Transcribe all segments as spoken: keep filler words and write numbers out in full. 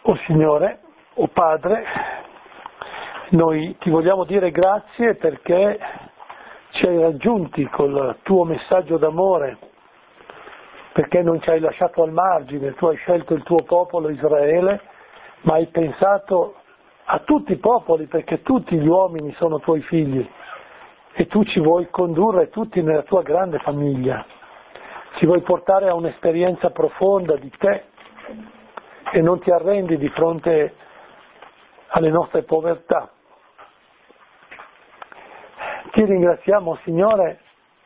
O Signore, o Padre, noi ti vogliamo dire grazie perché ci hai raggiunti col tuo messaggio d'amore, perché non ci hai lasciato al margine, tu hai scelto il tuo popolo Israele, ma hai pensato a tutti i popoli, perché tutti gli uomini sono tuoi figli e tu ci vuoi condurre tutti nella tua grande famiglia, ci vuoi portare a un'esperienza profonda di te e non ti arrendi di fronte alle nostre povertà. Ti ringraziamo, Signore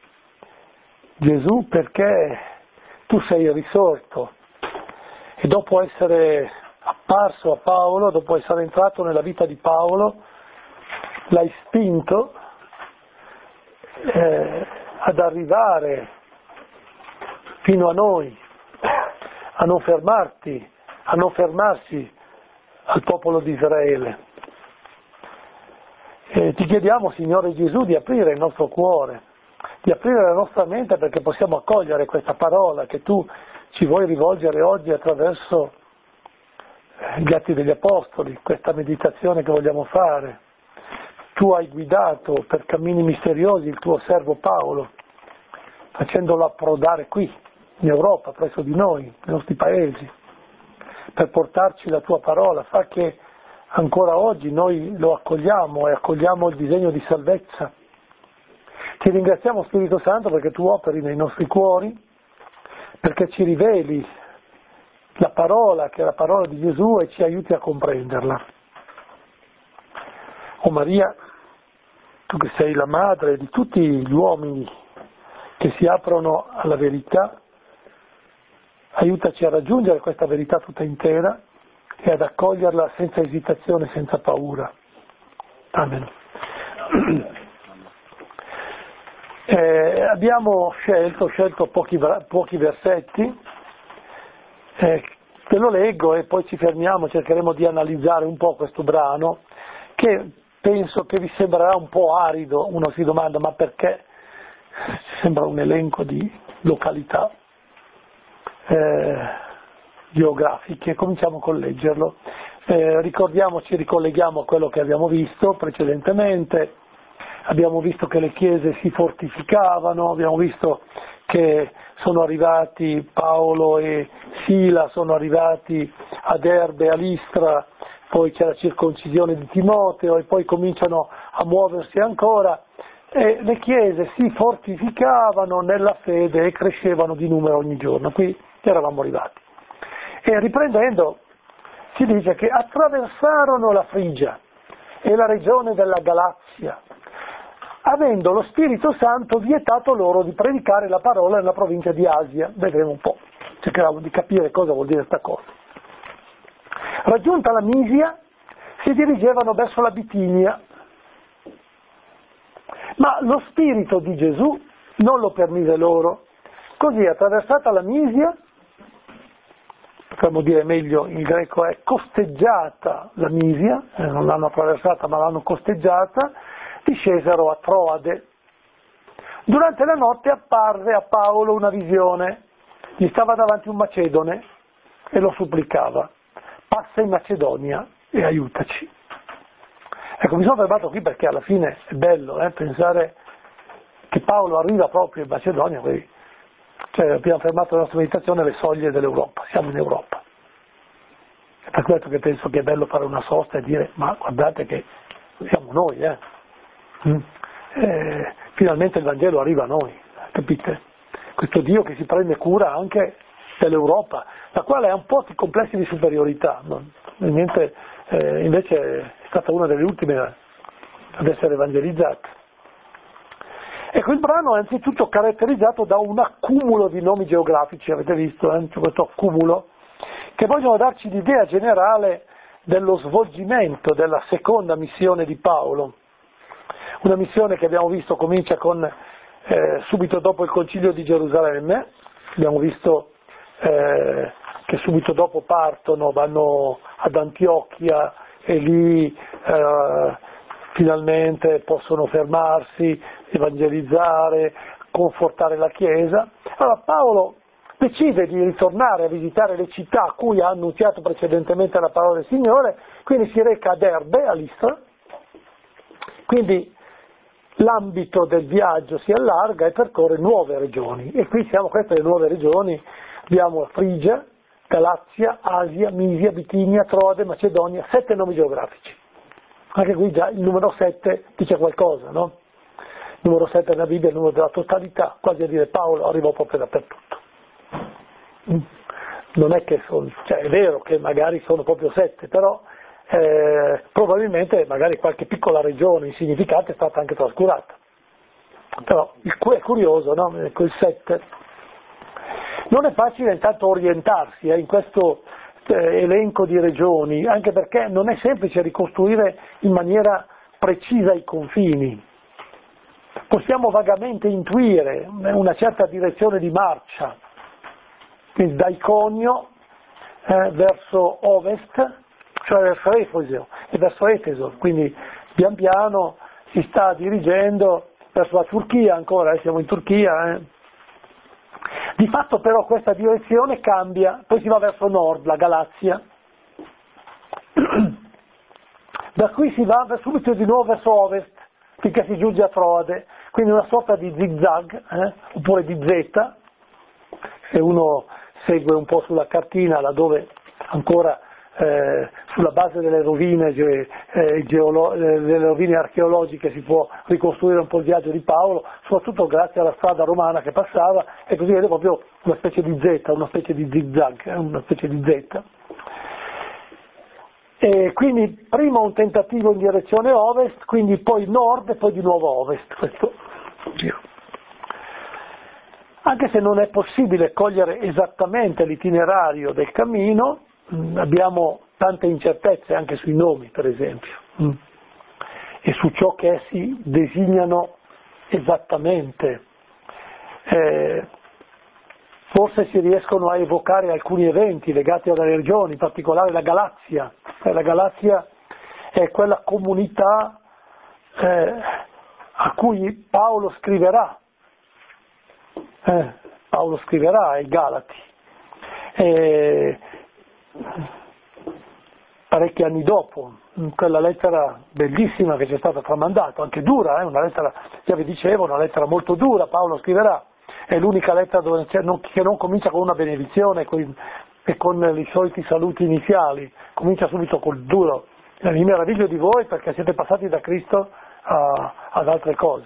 Gesù, perché tu sei risorto e dopo essere apparso a Paolo, dopo essere entrato nella vita di Paolo, l'hai spinto eh, ad arrivare fino a noi, a non fermarti, a non fermarsi al popolo di Israele. E ti chiediamo, Signore Gesù, di aprire il nostro cuore, di aprire la nostra mente perché possiamo accogliere questa parola che tu ci vuoi rivolgere oggi attraverso gli Atti degli Apostoli, questa meditazione che vogliamo fare. Tu hai guidato per cammini misteriosi il tuo servo Paolo, facendolo approdare qui, in Europa, presso di noi, nei nostri paesi, per portarci la tua parola. Fa che ancora oggi noi lo accogliamo e accogliamo il disegno di salvezza. Ti ringraziamo, Spirito Santo, perché tu operi nei nostri cuori, perché ci riveli la parola che è la parola di Gesù e ci aiuti a comprenderla. O Maria, tu che sei la madre di tutti gli uomini che si aprono alla verità, aiutaci a raggiungere questa verità tutta intera e ad accoglierla senza esitazione, senza paura. Amen. Eh, abbiamo scelto, scelto pochi, pochi versetti, eh, te lo leggo e poi ci fermiamo, cercheremo di analizzare un po' questo brano, che penso che vi sembrerà un po' arido. Uno si domanda, ma perché? Sembra un elenco di località Eh, geografiche. Cominciamo con leggerlo. Eh, ricordiamoci, ricolleghiamo a quello che abbiamo visto precedentemente. Abbiamo visto che le chiese si fortificavano, abbiamo visto che sono arrivati Paolo e Sila, sono arrivati a Derbe, a Listra, poi c'è la circoncisione di Timoteo e poi cominciano a muoversi ancora. E le chiese si fortificavano nella fede e crescevano di numero ogni giorno. Qui eravamo arrivati. E riprendendo, si dice che attraversarono la Frigia e la regione della Galazia, avendo lo Spirito Santo vietato loro di predicare la parola nella provincia di Asia. Vedremo un po', cercheremo di capire cosa vuol dire questa cosa. Raggiunta la Misia, si dirigevano verso la Bitinia, ma lo Spirito di Gesù non lo permise loro. Così, attraversata la Misia, potremmo dire meglio, in greco è costeggiata la Misia, eh, non l'hanno attraversata ma l'hanno costeggiata, discesero a Troade. Durante la notte apparve a Paolo una visione, gli stava davanti un macedone e lo supplicava: passa in Macedonia e aiutaci. Ecco, mi sono fermato qui perché alla fine è bello eh, pensare che Paolo arriva proprio in Macedonia, quindi, cioè abbiamo fermato la nostra meditazione alle soglie dell'Europa, siamo in Europa. È per questo che penso che è bello fare una sosta e dire: ma guardate che siamo noi, eh. Mm. Eh, finalmente il Vangelo arriva a noi, capite? Questo Dio che si prende cura anche dell'Europa, la quale ha un po' di complessi di superiorità, no? Niente, eh, invece è stata una delle ultime ad essere evangelizzata. Ecco, il brano è anzitutto caratterizzato da un accumulo di nomi geografici, avete visto, eh? Questo accumulo, che vogliono darci l'idea generale dello svolgimento della seconda missione di Paolo. Una missione che abbiamo visto comincia con eh, subito dopo il concilio di Gerusalemme, abbiamo visto eh, che subito dopo partono, vanno ad Antiochia e lì eh, finalmente possono fermarsi, evangelizzare, confortare la Chiesa. Allora Paolo decide di ritornare a visitare le città a cui ha annunziato precedentemente la parola del Signore, quindi si reca ad Erbe, a Listra, quindi l'ambito del viaggio si allarga e percorre nuove regioni, e qui siamo, queste le nuove regioni, abbiamo Frigia, Galazia, Asia, Misia, Bitinia, Troade, Macedonia, sette nomi geografici. Anche qui già il numero sette dice qualcosa, no? Il numero sette nella Bibbia è il numero della totalità, quasi a dire Paolo arrivò proprio dappertutto. Non è che sono, cioè è vero che magari sono proprio sette, però eh, probabilmente magari qualche piccola regione insignificante è stata anche trascurata. Però il, è curioso, no? Ecco, il sette. Non è facile intanto orientarsi eh, in questo eh, elenco di regioni, anche perché non è semplice ricostruire in maniera precisa i confini. Possiamo vagamente intuire una certa direzione di marcia, quindi da Iconio eh, verso ovest, cioè verso Efeso, e verso Efeso, quindi pian piano si sta dirigendo verso la Turchia ancora, eh, siamo in Turchia. Eh. Di fatto però questa direzione cambia, poi si va verso nord, la Galazia, da qui si va subito di nuovo verso ovest, finché si giunge a Troade, quindi una sorta di zigzag, eh, oppure di Z, se uno segue un po' sulla cartina, laddove ancora eh, sulla base delle rovine, eh, geolo- delle rovine archeologiche si può ricostruire un po' il viaggio di Paolo, soprattutto grazie alla strada romana che passava, e così vede proprio una specie di Z, una specie di zigzag, eh, una specie di Z. E quindi prima un tentativo in direzione ovest, quindi poi nord e poi di nuovo ovest, questo giro. Anche se non è possibile cogliere esattamente l'itinerario del cammino, mh, abbiamo tante incertezze anche sui nomi, per esempio, mh, e su ciò che essi designano esattamente. Eh, forse si riescono a evocare alcuni eventi legati alle regioni, in particolare la Galazia. La Galazia è quella comunità eh, a cui Paolo scriverà, eh, Paolo scriverà ai Galati, eh, parecchi anni dopo, in quella lettera bellissima che ci è stata tramandata, anche dura, eh, una lettera, già vi dicevo, una lettera molto dura, Paolo scriverà, è l'unica lettera dove non, che non comincia con una benedizione con, e con i soliti saluti iniziali, comincia subito col duro. Mi meraviglio di voi perché siete passati da Cristo a, ad altre cose.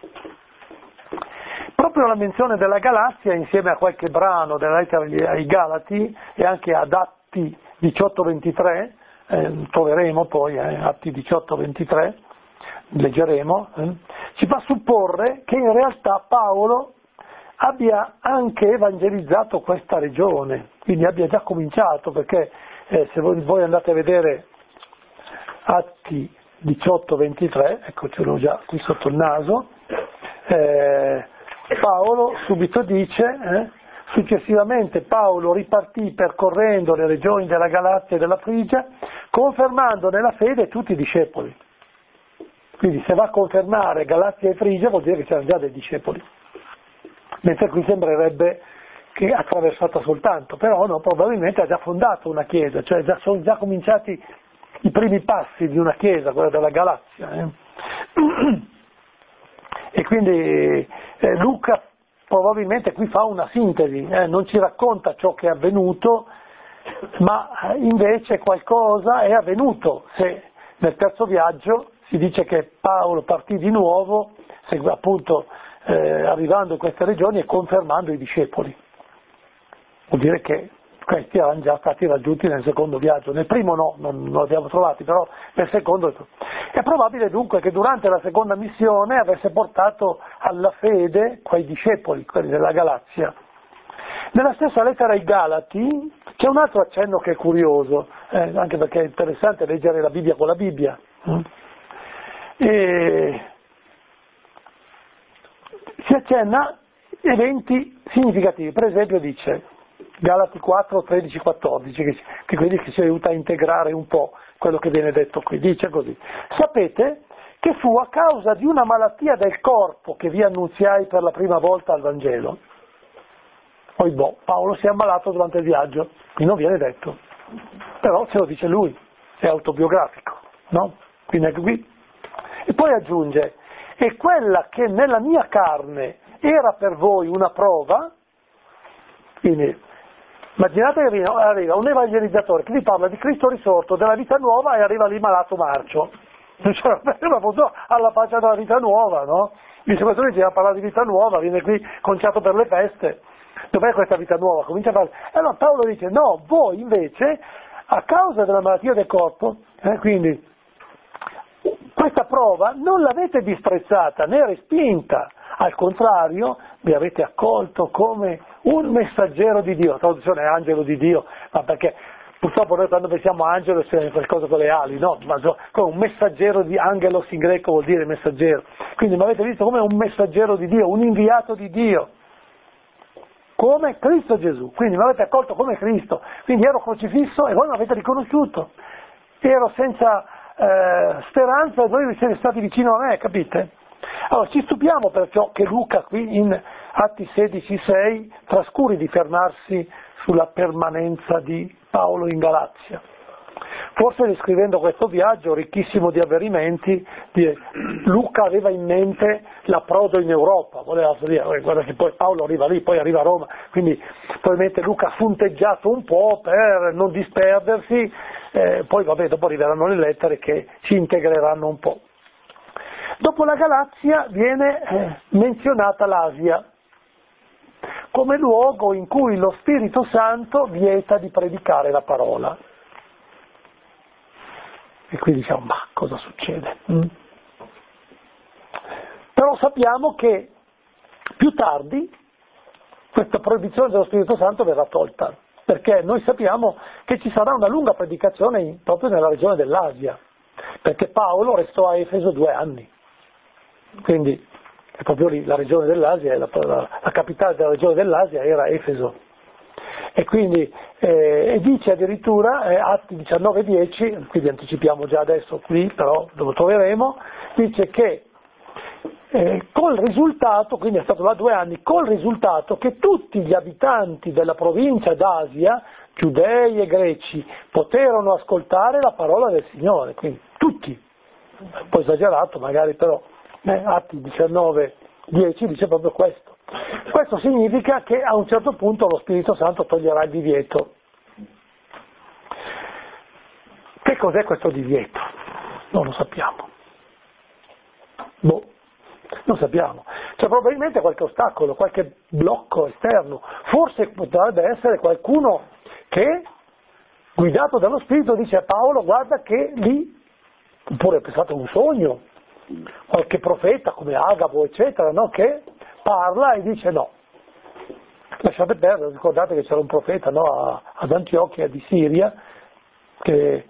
Proprio la menzione della Galazia, insieme a qualche brano della lettera ai Galati e anche ad Atti diciotto ventitré, eh, troveremo poi eh, Atti diciotto ventitré, leggeremo, eh, ci fa supporre che in realtà Paolo abbia anche evangelizzato questa regione, quindi abbia già cominciato, perché eh, se voi, voi andate a vedere Atti diciotto ventitré, ecco ce l'ho già qui sotto il naso, eh, Paolo subito dice, eh, successivamente Paolo ripartì percorrendo le regioni della Galazia e della Frigia, confermando nella fede tutti i discepoli. Quindi se va a confermare Galazia e Frigia vuol dire che c'erano già dei discepoli. Mentre qui sembrerebbe che ha attraversata soltanto, però no, probabilmente ha già fondato una chiesa, cioè già, sono già cominciati i primi passi di una chiesa, quella della Galazia. Eh. E quindi eh, Luca probabilmente qui fa una sintesi, eh, non ci racconta ciò che è avvenuto, ma invece qualcosa è avvenuto. Se nel terzo viaggio si dice che Paolo partì di nuovo, appunto eh, arrivando in queste regioni e confermando i discepoli. Vuol dire che questi erano già stati raggiunti nel secondo viaggio, nel primo no, non, non li abbiamo trovati, però nel secondo è probabile dunque che durante la seconda missione avesse portato alla fede quei discepoli, quelli della Galazia. Nella stessa lettera ai Galati c'è un altro accenno che è curioso, eh, anche perché è interessante leggere la Bibbia con la Bibbia. E si accenna eventi significativi, per esempio dice Galati quattro, tredici, quattordici, che, che quindi che ci aiuta a integrare un po' quello che viene detto qui, dice così: sapete che fu a causa di una malattia del corpo che vi annunziai per la prima volta al Vangelo. Poi boh, Paolo si è ammalato durante il viaggio, qui non viene detto, però ce lo dice lui, è autobiografico, no? Quindi anche qui. E poi aggiunge, e quella che nella mia carne era per voi una prova, quindi immaginate che arriva un evangelizzatore che vi parla di Cristo risorto, della vita nuova, e arriva lì malato marcio. Cioè, alla faccia della vita nuova, no? Dice, questo dice, a parlare di vita nuova, viene qui conciato per le feste. Dov'è questa vita nuova? Comincia a parlare. E allora Paolo dice, no, voi invece, a causa della malattia del corpo, eh, quindi questa prova non l'avete disprezzata né respinta, al contrario vi avete accolto come un messaggero di Dio. La traduzione è angelo di Dio, ma perché purtroppo noi quando pensiamo a angelo è qualcosa con le ali, no? Ma come un messaggero di angelos in greco vuol dire messaggero. Quindi mi avete visto come un messaggero di Dio, un inviato di Dio, come Cristo Gesù. Quindi mi avete accolto come Cristo. Quindi ero crocifisso e voi mi avete riconosciuto. Ero senza eh, speranza e voi siete stati vicino a me, capite? Allora ci stupiamo perciò che Luca qui in Atti sedici sei trascuri di fermarsi sulla permanenza di Paolo in Galazia. Forse descrivendo questo viaggio ricchissimo di avvenimenti, Luca aveva in mente l'approdo in Europa, voleva dire, guarda che poi Paolo arriva lì, poi arriva a Roma, quindi probabilmente Luca ha punteggiato un po' per non disperdersi, eh, poi vabbè, dopo arriveranno le lettere che ci integreranno un po'. Dopo la Galazia viene eh, menzionata l'Asia come luogo in cui lo Spirito Santo vieta di predicare la parola. E qui diciamo, ma cosa succede? Mm? Però sappiamo che più tardi questa proibizione dello Spirito Santo verrà tolta, perché noi sappiamo che ci sarà una lunga predicazione in, proprio nella regione dell'Asia, perché Paolo restò a Efeso due anni, quindi è proprio lì la regione dell'Asia, la, la, la capitale della regione dell'Asia era Efeso. E quindi eh, e dice addirittura, eh, Atti diciannove dieci, quindi anticipiamo già adesso qui, però lo troveremo, dice che eh, col risultato, quindi è stato là due anni, col risultato che tutti gli abitanti della provincia d'Asia, giudei e greci, poterono ascoltare la parola del Signore, quindi tutti, un po' esagerato magari, però eh, Atti diciannove dieci dice proprio questo. Questo significa che a un certo punto lo Spirito Santo toglierà il divieto. Che cos'è questo divieto? Non lo sappiamo. Boh, non sappiamo. C'è probabilmente qualche ostacolo, qualche blocco esterno. Forse potrebbe essere qualcuno che, guidato dallo Spirito, dice a Paolo, guarda che lì, oppure pensate a un sogno, qualche profeta come Agabo, eccetera, no? Che parla e dice no. Lasciate perdere, ricordate che c'era un profeta, no? a, ad Antiochia di Siria, che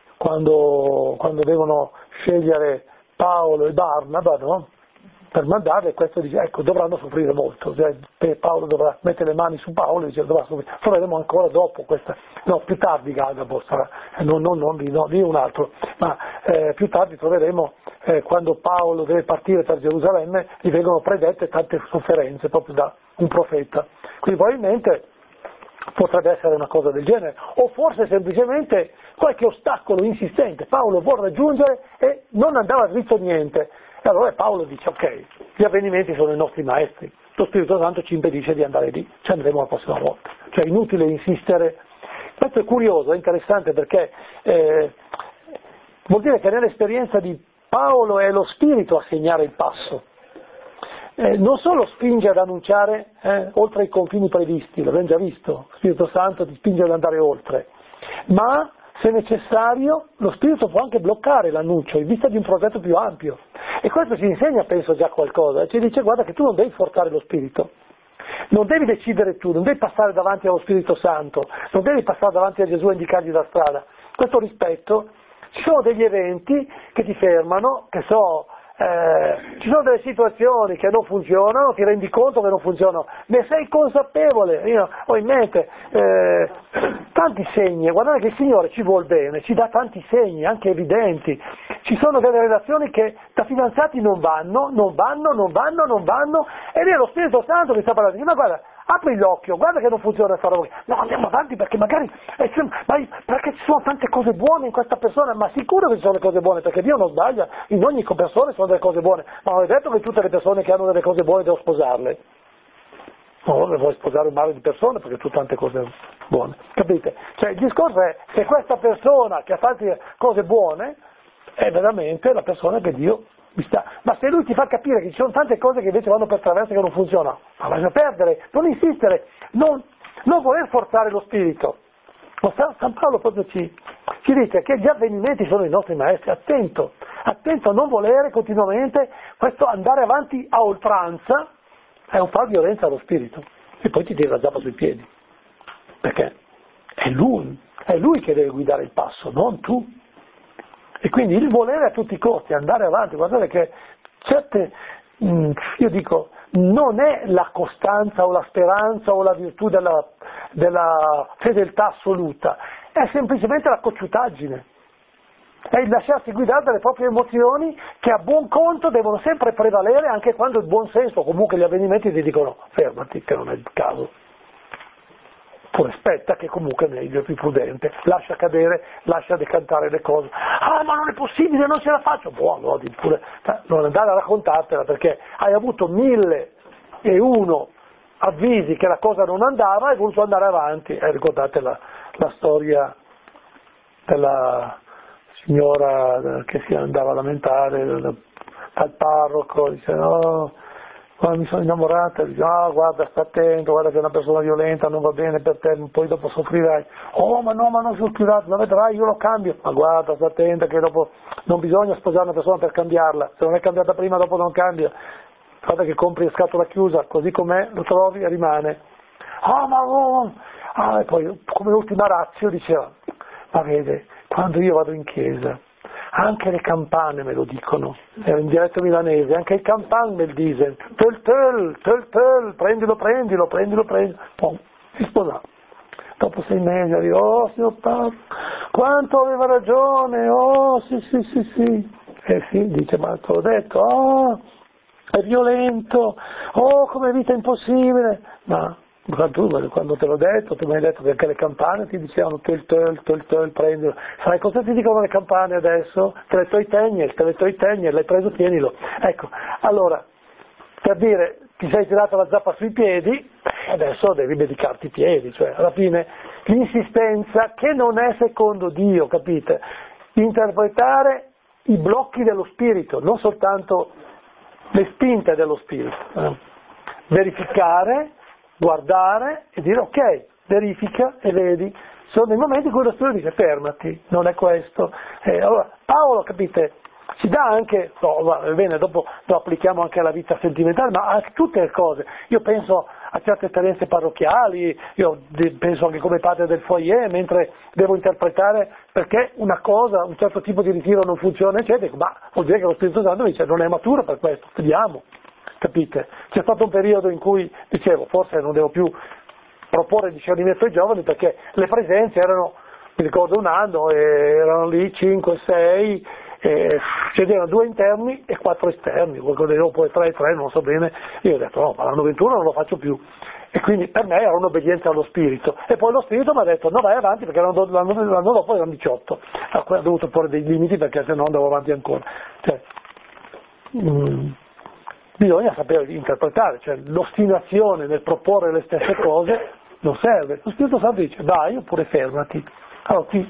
quando, quando devono scegliere Paolo e Barnaba, no? Per mandarle, questo dice, ecco, dovranno soffrire molto, cioè, Paolo dovrà mettere le mani su Paolo e dice, dovrà soffrire, troveremo ancora dopo questa, no, più tardi Agabo sarà, non, non, non, no, lì un altro, ma eh, più tardi troveremo, eh, quando Paolo deve partire per Gerusalemme, gli vengono predette tante sofferenze proprio da un profeta, quindi probabilmente potrebbe essere una cosa del genere, o forse semplicemente qualche ostacolo insistente, Paolo vuole raggiungere e non andava dritto niente. E allora Paolo dice, ok, gli avvenimenti sono i nostri maestri, lo Spirito Santo ci impedisce di andare lì, ci andremo la prossima volta. Cioè, inutile insistere. Questo è curioso, è interessante perché eh, vuol dire che nell'esperienza di Paolo è lo Spirito a segnare il passo. Eh, non solo spinge ad annunciare eh, oltre i confini previsti, l'abbiamo già visto, lo Spirito Santo ti spinge ad andare oltre, ma se necessario, lo Spirito può anche bloccare l'annuncio in vista di un progetto più ampio. E questo ci insegna, penso, già qualcosa. Ci dice, guarda che tu non devi forzare lo Spirito, non devi decidere tu, non devi passare davanti allo Spirito Santo, non devi passare davanti a Gesù e indicargli la strada. Questo rispetto, ci sono degli eventi che ti fermano, che so, eh, ci sono delle situazioni che non funzionano, ti rendi conto che non funzionano, ne sei consapevole. Io ho in mente eh, tanti segni, guardate che il Signore ci vuol bene, ci dà tanti segni, anche evidenti. Ci sono delle relazioni che da fidanzati non vanno, non vanno, non vanno, non vanno, e lì è lo Spirito Santo che sta parlando, ma guarda, apri l'occhio, guarda che non funziona questa roba. No, andiamo avanti perché magari, è sem- ma perché ci sono tante cose buone in questa persona, ma sicuro che ci sono le cose buone, perché Dio non sbaglia, in ogni persona ci sono delle cose buone, ma non è detto che tutte le persone che hanno delle cose buone devo sposarle. No, non vuoi sposare un mare di persone perché tu hai tante cose buone, capite? Cioè il discorso è se questa persona che ha tante cose buone è veramente la persona che Dio mi sta, ma se lui ti fa capire che ci sono tante cose che invece vanno per traverso e che non funzionano, ma lascia perdere, non insistere, non, non voler forzare lo spirito. Ma San Paolo proprio ci, ci dice che gli avvenimenti sono i nostri maestri, attento, attento a non volere continuamente questo andare avanti a oltranza, è un far violenza allo spirito e poi ti tira la zappa sui piedi, perché è lui, è lui che deve guidare il passo, non tu. E quindi il volere a tutti i costi, andare avanti, guardate che certe, mh, io dico, non è la costanza o la speranza o la virtù della, della fedeltà assoluta, è semplicemente la cocciutaggine. È il lasciarsi guidare dalle proprie emozioni che a buon conto devono sempre prevalere anche quando il buon senso, comunque gli avvenimenti ti dicono fermati che non è il caso. Poi aspetta che comunque è meglio, è più prudente, lascia cadere, lascia decantare le cose. Ah ma non è possibile, non ce la faccio, buono, no, pure, non andare a raccontartela perché hai avuto mille e uno avvisi che la cosa non andava e hai voluto andare avanti. Eh, ricordate la, la storia della signora che si andava a lamentare dal parroco, dice no, quando mi sono innamorata, dice ah guarda sta attento, guarda che è una persona violenta, non va bene per te, poi dopo soffrirai. Oh ma no, ma non soffrirai, ma vedrai, io lo cambio. Ma guarda, sta attenta che dopo non bisogna sposare una persona per cambiarla, se non è cambiata prima dopo non cambia. Guarda che compri a scatola chiusa, così com'è, lo trovi e rimane. Ah ma oh, ah, e poi come ultima ratio diceva, ma vede, quando io vado in chiesa, anche le campane me lo dicono, era in dialetto milanese, anche i campan me lo dicono, tel tel, tel tel, prendilo, prendilo, prendilo, prendilo, poi si sposava. Dopo sei mesi arriva, oh signor Paolo, quanto aveva ragione, oh sì sì sì sì, eh sì, dice, ma te l'ho detto, oh, è violento, oh come vita impossibile, ma tu, quando te l'ho detto, tu mi hai detto che anche le campane ti dicevano tel tel, tel tel, prendilo. Sai cosa ti dicono le campane adesso? Te le toi tegner, te le toi tegner, l'hai preso, tienilo. Ecco, allora, per dire, ti sei tirato la zappa sui piedi, adesso devi medicarti i piedi, cioè alla fine l'insistenza che non è secondo Dio, capite? Interpretare i blocchi dello spirito, non soltanto le spinte dello spirito. Eh? Verificare, guardare e dire ok, verifica e vedi. Sono dei momenti in cui lo spirito dice fermati, non è questo. Eh, allora, Paolo, capite, ci dà anche, no, va bene, dopo lo applichiamo anche alla vita sentimentale, ma a tutte le cose. Io penso a certe esperienze parrocchiali, io penso anche come padre del foyer, mentre devo interpretare perché una cosa, un certo tipo di ritiro non funziona, eccetera, dico, ma vuol dire che lo Spirito Santo mi dice non è maturo per questo, vediamo. Capite? C'è stato un periodo in cui dicevo, forse non devo più proporre discernimento ai giovani perché le presenze erano, mi ricordo un anno, erano lì cinque, sei, c'erano due interni e quattro esterni, qualcosa dopo tre e tre, non so bene, io ho detto no, ma l'anno ventuno non lo faccio più. E quindi per me era un'obbedienza allo spirito. E poi lo spirito mi ha detto no vai avanti perché l'anno, l'anno, l'anno dopo erano diciotto, a cui ho dovuto porre dei limiti perché se no andavo avanti ancora. Cioè, mm, bisogna sapere interpretare, cioè l'ostinazione nel proporre le stesse cose non serve. Lo Spirito Santo dice vai oppure fermati. Allora, qui.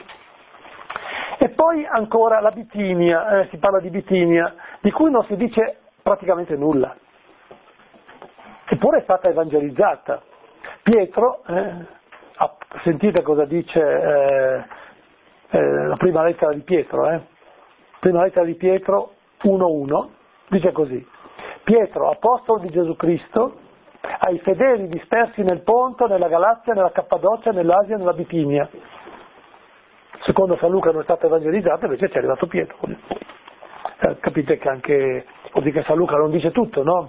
E poi ancora la Bitinia, eh, si parla di Bitinia, di cui non si dice praticamente nulla, eppure è stata evangelizzata. Pietro, eh, sentite cosa dice eh, eh, la prima lettera di Pietro, eh, prima lettera di Pietro uno uno, dice così: Pietro, apostolo di Gesù Cristo, ai fedeli dispersi nel Ponto, nella Galazia, nella Cappadocia, nell'Asia e nella Bitinia. Secondo San Luca non è stato evangelizzato, invece ci è arrivato Pietro. Eh, capite che anche, vuol dire che San Luca non dice tutto, no?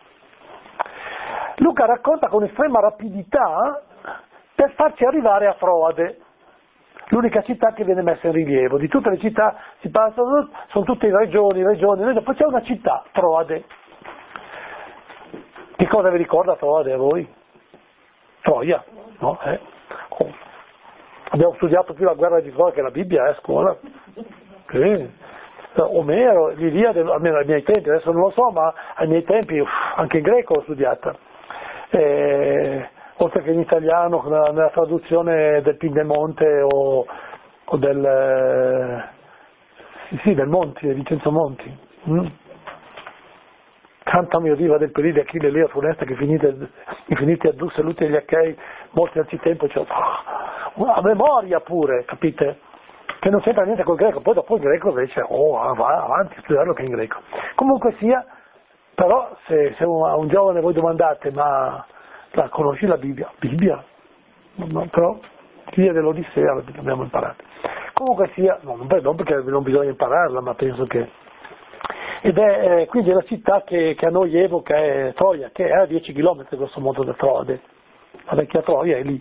Luca racconta con estrema rapidità per farci arrivare a Troade, l'unica città che viene messa in rilievo. Di tutte le città si passano, sono tutte regioni, regioni, regioni, poi c'è una città, Troade. Che cosa vi ricorda Troade a voi? Troia, no? Eh. Oh. Abbiamo studiato più la guerra di Troia che la Bibbia, eh, a scuola. Sì. Omero, l'Iliade, almeno ai miei tempi, adesso non lo so, ma ai miei tempi uff, anche in greco l'ho studiata. Eh, oltre che in italiano, nella, nella traduzione del Piedemonte o, o del, eh, sì, sì, del Monti, di Vincenzo Monti. Mm? Canta mio diva del periodo Achille Leo funesta che finite, infiniti addusse lutti agli Achei, molti anzitempo, cioè, una memoria pure, capite? Che non c'entra niente col greco, poi dopo il greco invece, oh, va avanti a studiarlo che è in greco. Comunque sia, però se, se un, a un giovane voi domandate, ma la, conosci la Bibbia? Bibbia? No, però Bibbia dell'Odissea l'abbiamo imparata. Comunque sia, no, non perché non bisogna impararla, ma penso che... Ed è eh, quindi la città che, che a noi evoca è Troia, che è a dieci chilometri grosso modo da Troade, la vecchia Troia è lì.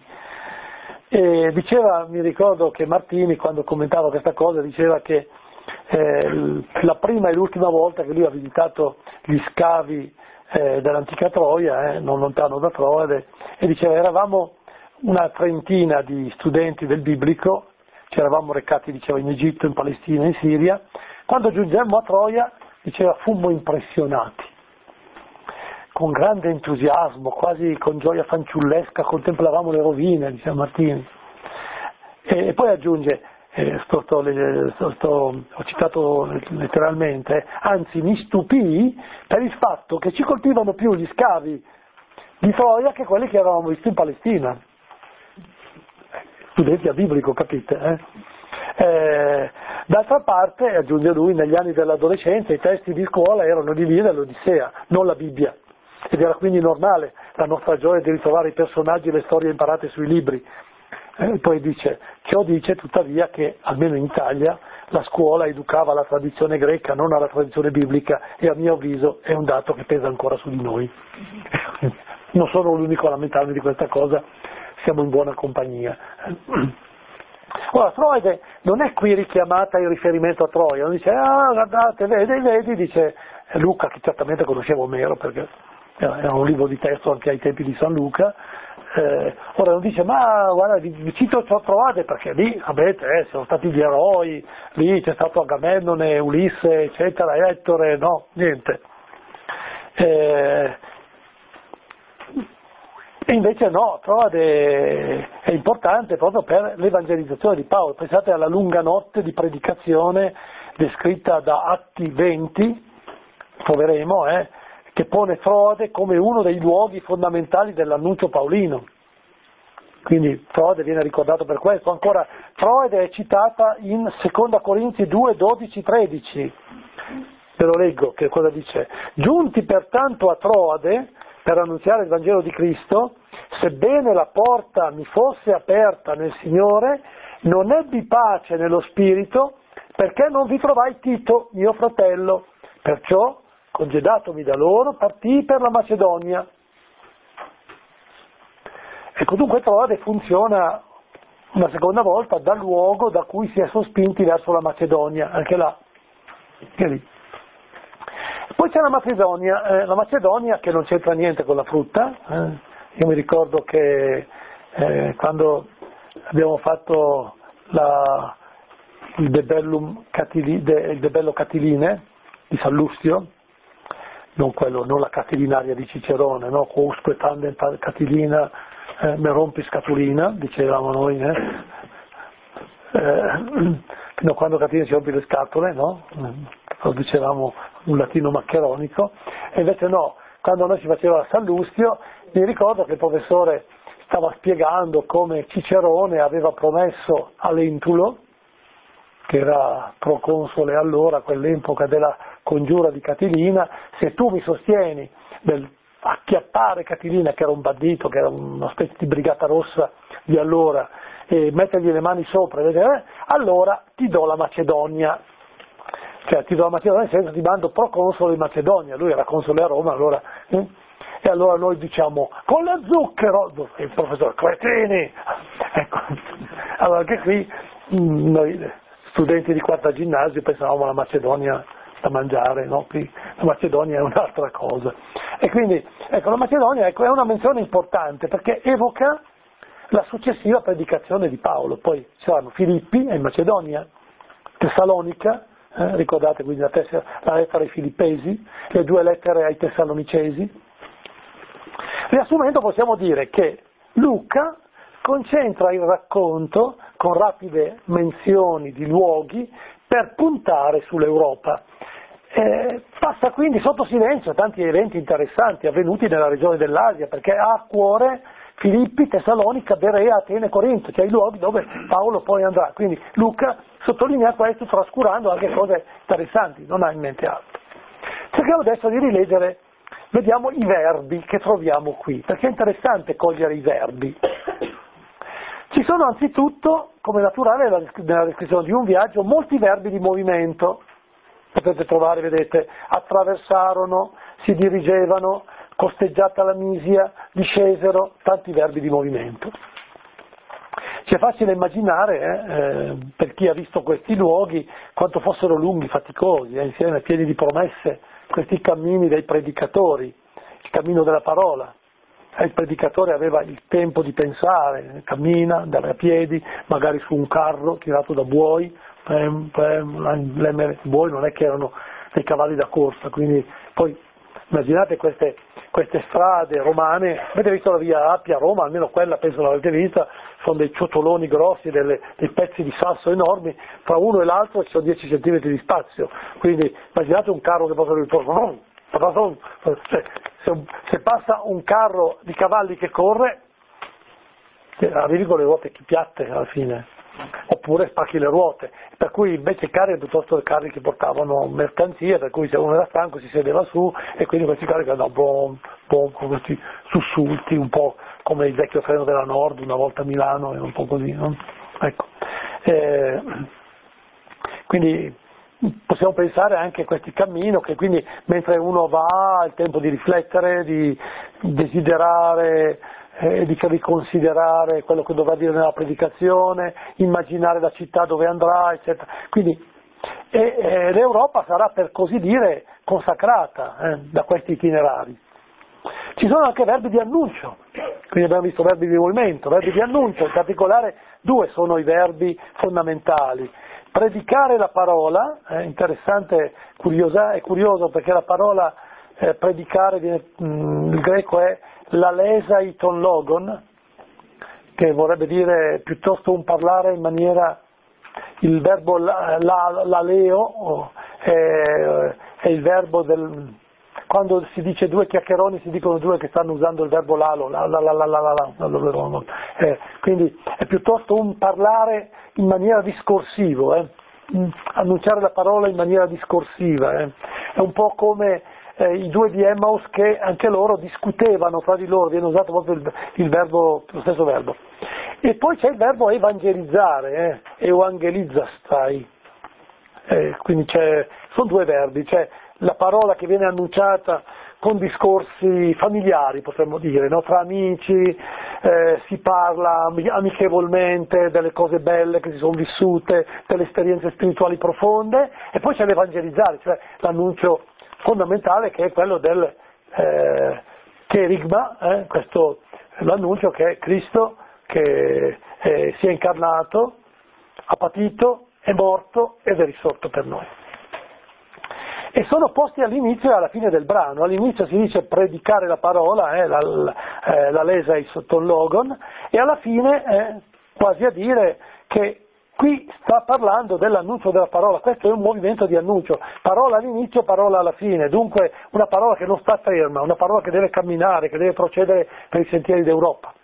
E diceva, mi ricordo che Martini quando commentava questa cosa diceva che eh, la prima e l'ultima volta che lui ha visitato gli scavi eh, dell'antica Troia, eh, non lontano da Troade, e diceva eravamo una trentina di studenti del biblico, ci eravamo recati, diceva, in Egitto, in Palestina, in Siria, quando giungemmo a Troia, diceva, fummo impressionati. Con grande entusiasmo, quasi con gioia fanciullesca, contemplavamo le rovine, diceva Martini. E, e poi aggiunge, eh, sto, sto, sto, sto, ho citato letteralmente, anzi mi stupii per il fatto che ci colpivano più gli scavi di Troia che quelli che avevamo visto in Palestina. Studenti a biblico, capite? Eh? Eh, d'altra parte, aggiunge lui, negli anni dell'adolescenza i testi di scuola erano di Lia dell'Odissea, non la Bibbia. Ed era quindi normale la nostra gioia di ritrovare i personaggi e le storie imparate sui libri. E poi dice, ciò dice tuttavia che, almeno in Italia, la scuola educava alla tradizione greca, non alla tradizione biblica, e a mio avviso è un dato che pesa ancora su di noi. Non sono l'unico a lamentarmi di questa cosa, siamo in buona compagnia. Ora, Troide non è qui richiamata in riferimento a Troia, non dice, ah, guardate, vedi, vedi, dice Luca, che certamente conosceva Omero, perché era un libro di testo anche ai tempi di San Luca, eh, ora non dice, ma guarda, vi, vi cito Troade, perché lì, avete, eh, sono stati gli eroi, lì c'è stato Agamennone, Ulisse, eccetera, Ettore, no, niente. Eh, E invece no, Troade è importante proprio per l'evangelizzazione di Paolo. Pensate alla lunga notte di predicazione descritta da Atti venti, troveremo, eh, che pone Troade come uno dei luoghi fondamentali dell'annuncio paolino. Quindi Troade viene ricordato per questo. Ancora, Troade è citata in seconda Corinzi due, dodici, tredici. Ve lo leggo, che cosa dice? Giunti pertanto a Troade, per annunziare il Vangelo di Cristo, sebbene la porta mi fosse aperta nel Signore, non ebbi pace nello spirito, perché non vi trovai Tito, mio fratello. Perciò, congedatomi da loro, partii per la Macedonia. Ecco, dunque Troade funziona una seconda volta da luogo da cui si è sospinti verso la Macedonia, anche là, anche lì. Poi c'è la Macedonia, eh, la Macedonia che non c'entra niente con la frutta. Eh. Io mi ricordo che eh, quando abbiamo fatto la, il, Debellum Catili, de, il Debello Catiline di Sallustio, non, quello, non la catilinaria di Cicerone, no? Quousque tandem catilina eh, me rompi scatulina, dicevamo noi, eh? Eh, no, quando Catilina ci rompi le scatole, no? Lo dicevamo un latino maccheronico, e invece no, quando noi ci faceva Sallustio, mi ricordo che il professore stava spiegando come Cicerone aveva promesso a Lentulo, che era proconsole allora, a quell'epoca della congiura di Catilina, se tu mi sostieni nel acchiappare Catilina, che era un bandito, che era una specie di brigata rossa di allora, e mettergli le mani sopra, vedere, allora ti do la Macedonia. Cioè ti do la Macedonia nel senso ti mando proconsole in Macedonia, lui era console a Roma, allora, eh? E allora noi diciamo, con lo zucchero, il professore, cretini! Ecco, allora anche qui, noi studenti di quarta ginnasio pensavamo alla Macedonia da mangiare, no? Qui la Macedonia è un'altra cosa. E quindi, ecco, la Macedonia ecco, è una menzione importante perché evoca la successiva predicazione di Paolo. Poi ci saranno Filippi, è in Macedonia, Tessalonica, eh, ricordate quindi la, tessera, la lettera ai Filippesi, le due lettere ai Tessalonicesi. Riassumendo possiamo dire che Luca concentra il racconto con rapide menzioni di luoghi per puntare sull'Europa. Eh, passa quindi sotto silenzio tanti eventi interessanti avvenuti nella regione dell'Asia, perché ha a cuore Filippi, Tessalonica, Berea, Atene, Corinto, cioè i luoghi dove Paolo poi andrà. Quindi Luca sottolinea questo trascurando anche cose interessanti, non ha in mente altro. Cerchiamo adesso di rileggere, vediamo i verbi che troviamo qui, perché è interessante cogliere i verbi. Ci sono anzitutto, come naturale nella descrizione di un viaggio, molti verbi di movimento. Potete trovare, vedete, attraversarono, si dirigevano, costeggiata la Misia, discesero, tanti verbi di movimento. Ci è facile immaginare, eh, eh, per chi ha visto questi luoghi, quanto fossero lunghi, faticosi, eh, insieme pieni di promesse, questi cammini dei predicatori, il cammino della parola. Il predicatore aveva il tempo di pensare, cammina, andare a piedi, magari su un carro tirato da buoi, pem, pem, le buoi non è che erano dei cavalli da corsa, quindi poi immaginate queste, queste strade romane, avete visto la via Appia a Roma, almeno quella penso l'avete vista, sono dei ciotoloni grossi, delle, dei pezzi di sasso enormi, tra uno e l'altro ci sono dieci centimetri di spazio, quindi immaginate un carro che passa ritorno, cioè, se, se passa un carro di cavalli che corre, arrivi con le ruote piatte alla fine, oppure spacchi le ruote, per cui invece i carri piuttosto i carri che portavano mercanzie, per cui se uno era stanco si sedeva su e quindi questi carri che andavano bom, bom, con questi sussulti, un po' come il vecchio treno della Nord una volta a Milano, un po' così, no? Ecco. Eh, quindi possiamo pensare anche a questi cammini che quindi mentre uno va ha il tempo di riflettere, di desiderare, eh, di riconsiderare quello che dovrà dire nella predicazione, immaginare la città dove andrà, eccetera. Quindi e, e l'Europa sarà per così dire consacrata eh, da questi itinerari. Ci sono anche verbi di annuncio, quindi abbiamo visto verbi di movimento, verbi di annuncio, in particolare due sono i verbi fondamentali. Predicare la parola, è interessante, curiosa, è curioso perché la parola eh, predicare, viene, mh, il greco è lalesaiton logon, che vorrebbe dire piuttosto un parlare in maniera, il verbo la, la, laleo è, è il verbo del, quando si dice due chiacchieroni si dicono due che stanno usando il verbo lalo, la, la, la, la, la, la, la, la, la, eh, quindi è piuttosto un parlare in maniera discorsivo, eh. Annunciare la parola in maniera discorsiva, eh. È un po' come eh, i due di Emmaus che anche loro discutevano tra di loro, viene usato proprio il, il verbo, lo stesso verbo. E poi c'è il verbo evangelizzare, eh, evangelizzastai, eh, quindi c'è, sono due verbi, c'è la parola che viene annunciata con discorsi familiari, potremmo dire, no? Tra amici, eh, si parla amichevolmente delle cose belle che si sono vissute, delle esperienze spirituali profonde, e poi c'è l'evangelizzare, cioè l'annuncio fondamentale che è quello del eh, cherigma, eh, questo l'annuncio che è Cristo che eh, si è incarnato, ha patito, è morto ed è risorto per noi. E sono posti all'inizio e alla fine del brano. All'inizio si dice predicare la parola, eh, la, la, eh, la lesa i sotton logon, e alla fine eh, quasi a dire che qui sta parlando dell'annuncio della parola. Questo è un movimento di annuncio, parola all'inizio, parola alla fine, dunque una parola che non sta ferma, una parola che deve camminare, che deve procedere per i sentieri d'Europa.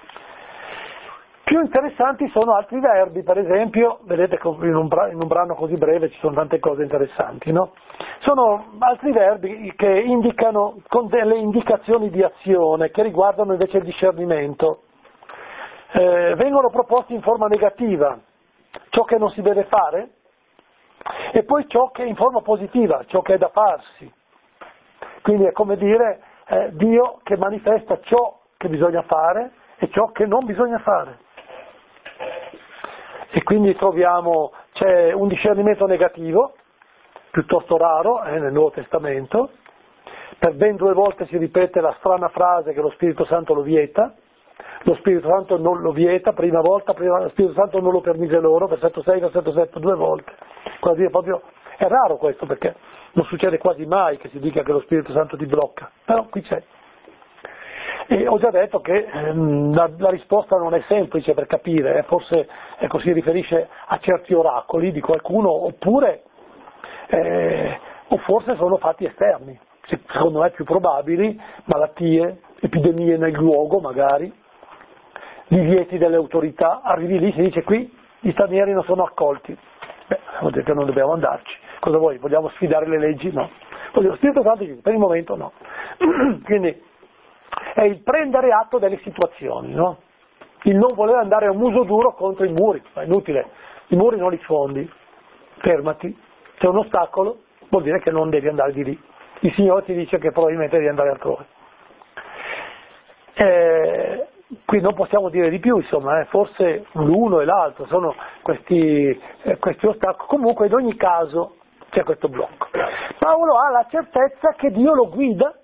Più interessanti sono altri verbi, per esempio, vedete in un, brano, in un brano così breve ci sono tante cose interessanti, no? Sono altri verbi che indicano con delle indicazioni di azione che riguardano invece il discernimento. Eh, vengono proposti in forma negativa, ciò che non si deve fare, e poi ciò che è in forma positiva, ciò che è da farsi. Quindi è come dire eh, Dio che manifesta ciò che bisogna fare e ciò che non bisogna fare. E quindi troviamo, c'è un discernimento negativo, piuttosto raro eh, nel Nuovo Testamento. Per ben due volte si ripete la strana frase che lo Spirito Santo lo vieta. Lo Spirito Santo non lo vieta, prima volta, prima, lo Spirito Santo non lo permise loro, versetto sei, versetto sette, due volte. Quasi proprio, è raro questo perché non succede quasi mai che si dica che lo Spirito Santo ti blocca, però qui c'è. E ho già detto che ehm, la, la risposta non è semplice per capire, eh, forse ecco, si riferisce a certi oracoli di qualcuno, oppure, eh, o forse sono fatti esterni, secondo me più probabili, malattie, epidemie nel luogo magari, divieti delle autorità, arrivi lì, si dice qui gli stranieri non sono accolti, beh, vuol dire che non dobbiamo andarci, cosa vuoi, vogliamo sfidare le leggi? No, lo Spirito Santo dice, per il momento no, quindi è il prendere atto delle situazioni, no? Il non voler andare a muso duro contro i muri, è inutile, i muri non li sfondi, fermati, c'è un ostacolo, vuol dire che non devi andare di lì, il Signore ti dice che probabilmente devi andare altrove. Eh, qui non possiamo dire di più, insomma, eh, forse l'uno e l'altro sono questi, eh, questi ostacoli, comunque in ogni caso c'è questo blocco. Paolo ha la certezza che Dio lo guida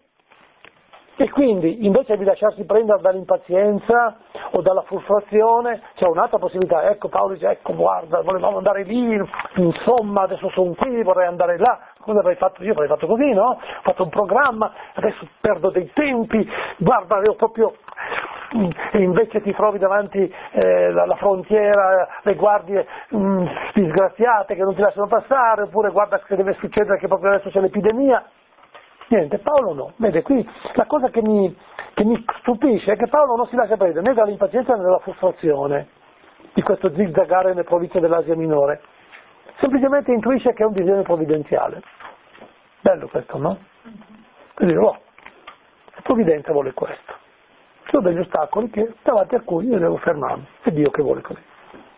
e quindi invece di lasciarsi prendere dall'impazienza o dalla frustrazione c'è un'altra possibilità. Ecco Paolo dice, ecco guarda, volevamo andare lì, insomma adesso sono qui, vorrei andare là, cosa avrei fatto io? Avrei fatto così, no? Ho fatto un programma, adesso perdo dei tempi, guarda, avevo proprio... e invece ti trovi davanti eh, la, la frontiera, le guardie mh, disgraziate che non ti lasciano passare, oppure guarda che deve succedere che proprio adesso c'è l'epidemia. Niente, Paolo no. Vede, qui la cosa che mi, che mi stupisce è che Paolo non si lascia prendere né dall'impazienza né dalla frustrazione di questo zigzagare nelle province dell'Asia Minore, semplicemente intuisce che è un disegno provvidenziale. Bello questo, no? Quindi, oh, la provvidenza vuole questo. Ci sono degli ostacoli che, davanti a cui io devo fermarmi, è Dio che vuole così.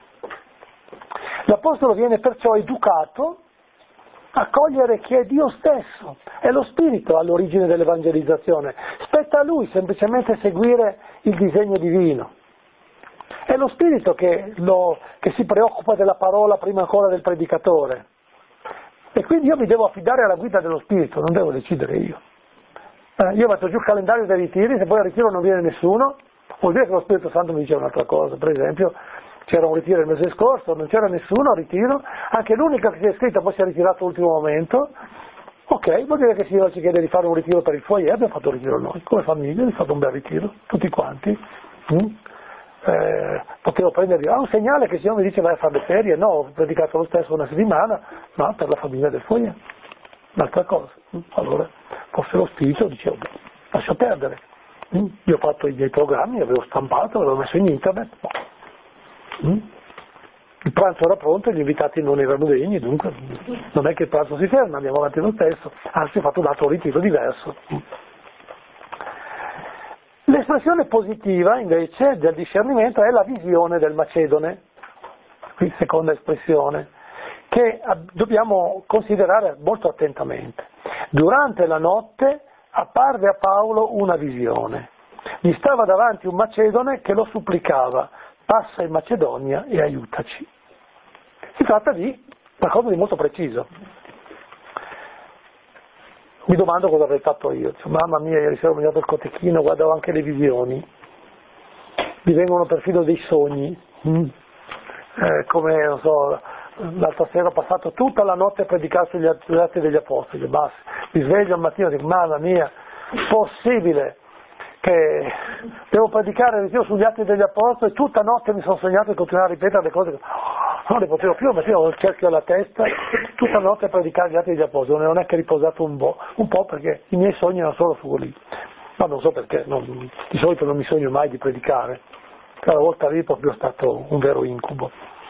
L'Apostolo viene perciò educato a cogliere che è Dio stesso, è lo Spirito all'origine dell'evangelizzazione, spetta a Lui semplicemente seguire il disegno divino. È lo Spirito che, lo, che si preoccupa della parola prima ancora del predicatore. E quindi io mi devo affidare alla guida dello Spirito, non devo decidere io. Eh, io metto giù il calendario dei ritiri, se poi al ritiro non viene nessuno, vuol dire che lo Spirito Santo mi dice un'altra cosa. Per esempio, c'era un ritiro il mese scorso, non c'era nessuno a ritiro, anche l'unica che si è iscritta poi si è ritirato all'ultimo momento. Ok, vuol dire che il Signore ci chiede di fare un ritiro per il foyer, abbiamo fatto un ritiro noi, come famiglia, abbiamo fatto un bel ritiro, tutti quanti. Mm? Eh, potevo prenderli, ha un segnale che il Signore mi dice vai a fare le ferie, no, ho predicato lo stesso una settimana, ma per la famiglia del foyer, un'altra cosa. Allora, forse lo spirito dicevo, lascia perdere, io ho fatto i miei programmi, avevo stampato, l'avevo messo in internet, no. Il pranzo era pronto e gli invitati non erano degni, dunque non è che il pranzo si ferma, andiamo avanti lo stesso, anzi ho fatto un altro ritiro diverso. L'espressione positiva invece del discernimento è la visione del Macedone, qui seconda espressione, che dobbiamo considerare molto attentamente. Durante la notte apparve a Paolo una visione, gli stava davanti un Macedone che lo supplicava, passa in Macedonia e aiutaci. Si tratta di qualcosa di molto preciso. Mi domando cosa avrei fatto io. Dico, mamma mia, ieri sera ho mangiato il cotechino, guardavo anche le visioni. Mi vengono perfino dei sogni. Mm. Eh, come, non so, l'altra sera ho passato tutta la notte a predicare sugli atti degli apostoli. Basta. Mi sveglio al mattino e dico, mamma mia, possibile che devo predicare sugli atti degli apostoli, tutta notte mi sono sognato di continuare a ripetere le cose che non le potevo più, ma ho il cerchio alla testa, tutta notte a predicare gli atti degli apostoli, non è che riposato un po', un po' perché i miei sogni erano solo su lì, ma non so perché, non, di solito non mi sogno mai di predicare, quella volta lì è proprio stato un vero incubo.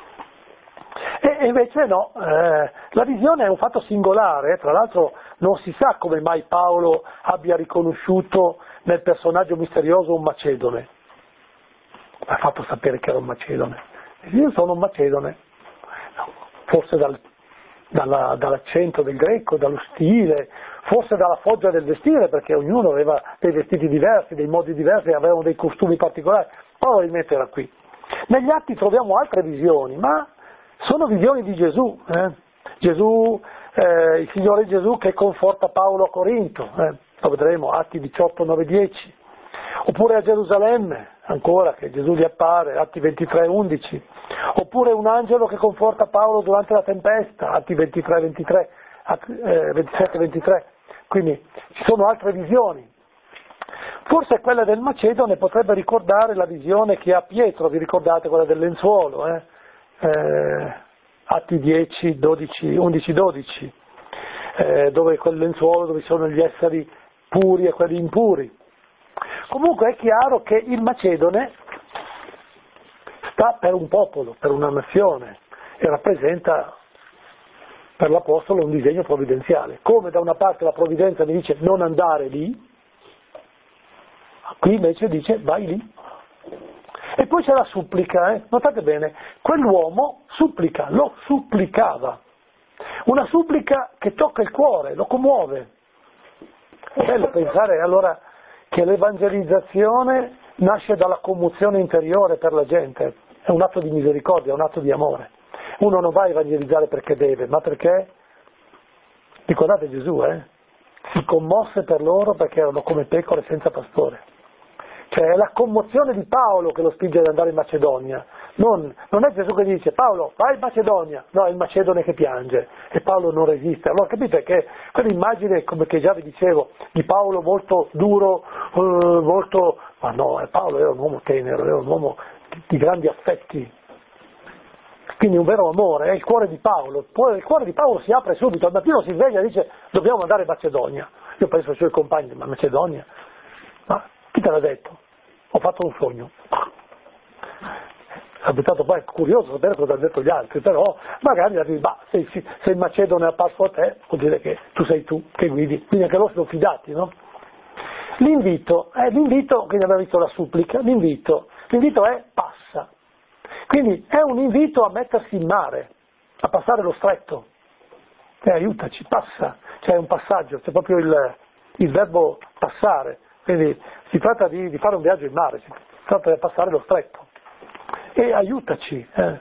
E invece no, eh, la visione è un fatto singolare, tra l'altro non si sa come mai Paolo abbia riconosciuto nel personaggio misterioso un macedone, ha fatto sapere che era un macedone, io sono un macedone, forse dal, dalla, dall'accento del greco, dallo stile, forse dalla foggia del vestire, perché ognuno aveva dei vestiti diversi, dei modi diversi, avevano dei costumi particolari, probabilmente era qui. Negli atti troviamo altre visioni, ma sono visioni di Gesù, eh? Gesù, eh, il Signore Gesù che conforta Paolo a Corinto, eh, lo vedremo, Atti diciotto, nove, dieci, oppure a Gerusalemme, ancora, che Gesù gli appare, Atti ventitré, undici, oppure un angelo che conforta Paolo durante la tempesta, Atti ventitré, ventitré, eh, ventisette, ventitré, quindi ci sono altre visioni. Forse quella del Macedone potrebbe ricordare la visione che ha Pietro, vi ricordate quella del lenzuolo, eh? Eh, Atti dieci, dodici, undici, dodici, eh, dove quel lenzuolo dove sono gli esseri puri e quelli impuri. Comunque è chiaro che il Macedone sta per un popolo, per una nazione, e rappresenta per l'Apostolo un disegno provvidenziale. Come da una parte la provvidenza mi dice non andare lì, qui invece dice vai lì. E poi c'è la supplica, eh? Notate bene, quell'uomo supplica, lo supplicava. Una supplica che tocca il cuore, lo commuove. È bello pensare allora che l'evangelizzazione nasce dalla commozione interiore per la gente, è un atto di misericordia, è un atto di amore. Uno non va a evangelizzare perché deve, ma perché, ricordate Gesù, eh? Si commosse per loro perché erano come pecore senza pastore. Cioè è la commozione di Paolo che lo spinge ad andare in Macedonia, non, non è Gesù che dice Paolo vai in Macedonia, no, è il Macedone che piange e Paolo non resiste. Allora capite che quell'immagine, come che già vi dicevo, di Paolo molto duro, eh, molto, ma no, Paolo era un uomo tenero, era un uomo di, di grandi affetti, quindi un vero amore, è il cuore di Paolo, poi il cuore di Paolo si apre subito, al mattino si sveglia e dice dobbiamo andare in Macedonia. Io penso ai suoi compagni, ma Macedonia? Ma chi te l'ha detto? Ho fatto un sogno. Abitato poi è curioso sapere cosa hanno detto gli altri, però magari arrivi, bah, se, se il Macedone è apparso a te, vuol dire che tu sei tu che guidi, quindi anche loro sono fidati, no? L'invito, eh, l'invito, quindi abbiamo visto la supplica, l'invito, l'invito è passa. Quindi è un invito a mettersi in mare, a passare lo stretto. E aiutaci, passa, c'è un passaggio, c'è proprio il, il verbo passare. Quindi si tratta di, di fare un viaggio in mare, si tratta di passare lo stretto. E aiutaci. Eh.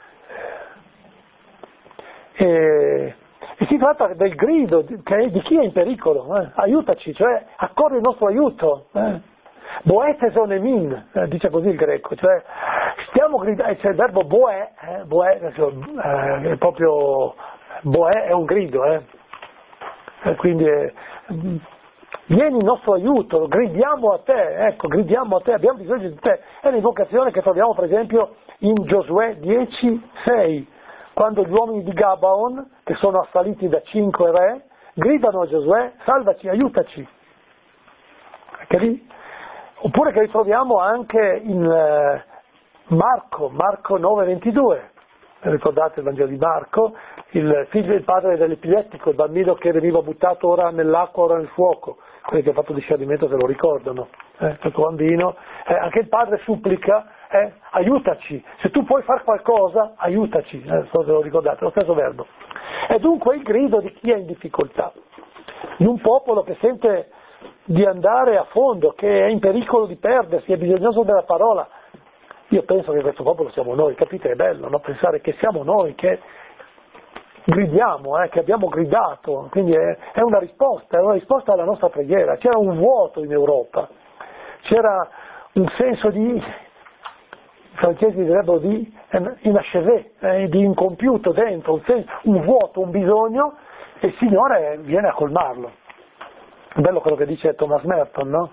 E, e si tratta del grido di, che, di chi è in pericolo. Eh. Aiutaci, cioè accorri il nostro aiuto. Eh. Boetes onemin, eh, dice così il greco, cioè stiamo gridando, c'è il verbo boè, eh, boè eh, è proprio, boè è un grido, eh. Eh, quindi è, vieni in nostro aiuto, gridiamo a te, ecco, gridiamo a te, abbiamo bisogno di te. È l'invocazione che troviamo per esempio in Giosuè dieci, sei, quando gli uomini di Gabaon, che sono assaliti da cinque re, gridano a Giosuè, salvaci, aiutaci. Che lì? Oppure che ritroviamo anche in eh, Marco, Marco nove, ventidue. Ricordate il Vangelo di Marco, il figlio e il padre dell'epilettico, il bambino che veniva buttato ora nell'acqua, ora nel fuoco, quelli che hanno fatto discernimento se lo ricordano, eh, questo bambino, eh, anche il padre supplica, eh, aiutaci, se tu puoi fare qualcosa, aiutaci, eh, non so se lo ricordate, lo stesso verbo. È dunque il grido di chi è in difficoltà, di un popolo che sente di andare a fondo, che è in pericolo di perdersi, è bisognoso della parola. Io penso che questo popolo siamo noi, capite? È bello, no? Pensare che siamo noi, che gridiamo, eh, che abbiamo gridato, quindi è, è una risposta, è una risposta alla nostra preghiera. C'era un vuoto in Europa, c'era un senso di, i francesi direbbero di inachevé, eh, di incompiuto dentro, un, senso, un vuoto, un bisogno, e il Signore viene a colmarlo. È bello quello che dice Thomas Merton, no?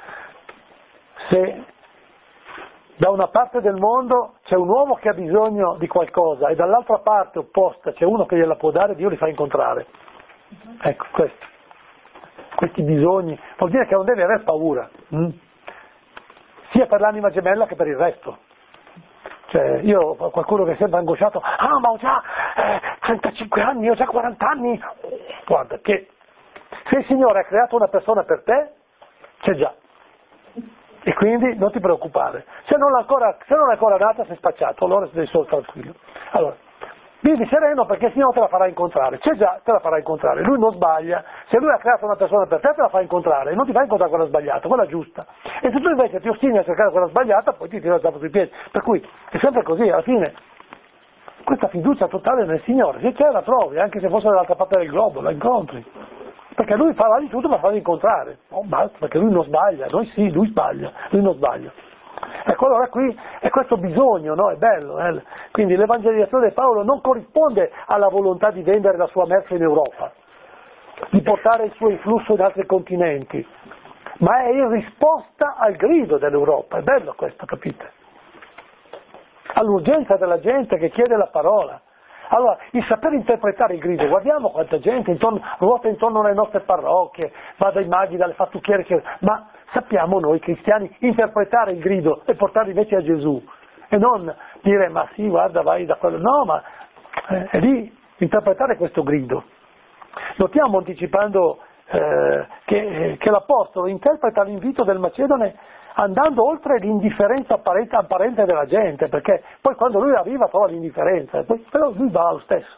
Se da una parte del mondo c'è un uomo che ha bisogno di qualcosa e dall'altra parte opposta c'è uno che gliela può dare, Dio li fa incontrare. Ecco, questo. Questi bisogni, vuol dire che non devi aver paura, hm? sia per l'anima gemella che per il resto. Cioè, io ho qualcuno che sembra angosciato, ah ma ho già eh, trentacinque anni, ho già quaranta anni, guarda che se il Signore ha creato una persona per te, c'è già. E quindi non ti preoccupare. Se non, ancora, se non è ancora nata sei spacciato, allora sei solo tranquillo. Allora, vivi sereno perché il Signore te la farà incontrare. C'è già, te la farà incontrare. Lui non sbaglia. Se Lui ha creato una persona per te, te la fa incontrare. Non ti fa incontrare quella sbagliata, quella giusta. E se tu invece ti ostini a cercare quella sbagliata, poi ti tira il capo sui piedi. Per cui è sempre così, alla fine questa fiducia totale nel Signore, se c'è la trovi, anche se fosse dall'altra parte del globo, la incontri. Perché lui farà di tutto per farla incontrare, no, basta, perché lui non sbaglia, noi sì, lui sbaglia, lui non sbaglia. Ecco, allora qui è questo bisogno, no? È bello, eh? Quindi l'evangelizzazione di Paolo non corrisponde alla volontà di vendere la sua merce in Europa, di portare il suo influsso in altri continenti, ma è in risposta al grido dell'Europa, è bello questo, capite? All'urgenza della gente che chiede la parola. Allora, il saper interpretare il grido, guardiamo quanta gente intorno, ruota intorno alle nostre parrocchie, va dai maghi, dalle fattucchiere, ma sappiamo noi cristiani interpretare il grido e portarlo invece a Gesù, e non dire ma sì, guarda, vai da quello, no, ma eh, è lì, interpretare questo grido. Notiamo anticipando eh, che, che l'Apostolo interpreta l'invito del Macedone andando oltre l'indifferenza apparente, apparente della gente, perché poi quando lui arriva trova l'indifferenza, poi, però lui va lo stesso.